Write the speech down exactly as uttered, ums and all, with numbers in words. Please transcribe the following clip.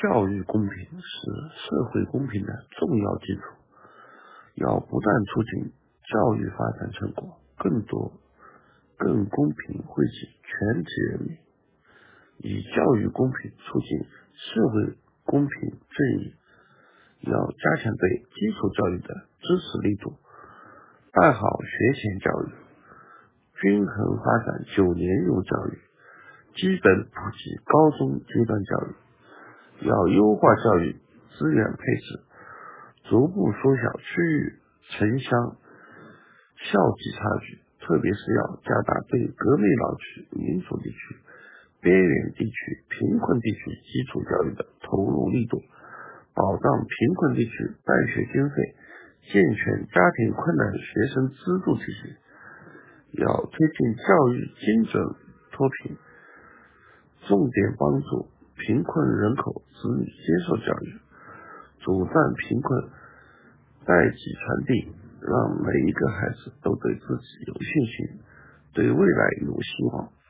教育公平是社会公平的重要基础，要不断促进教育发展成果更多、更公平惠及全体人民，以教育公平促进社会公平正义。要加强对基础教育的支持力度，办好学前教育，均衡发展九年义务教育，基本普及高中阶段教育。要优化教育资源配置，逐步缩小区域城乡校际差距，特别是要加大对革命老区、民主地区、边缘地区、贫困地区基础教育的投入力度，保障贫困地区办学经费，健全家庭困难学生资助体系。要推进教育精准脱贫，重点帮助贫困人口子女接受教育，阻断贫困代际传递，让每一个孩子都对自己有信心，对未来有希望。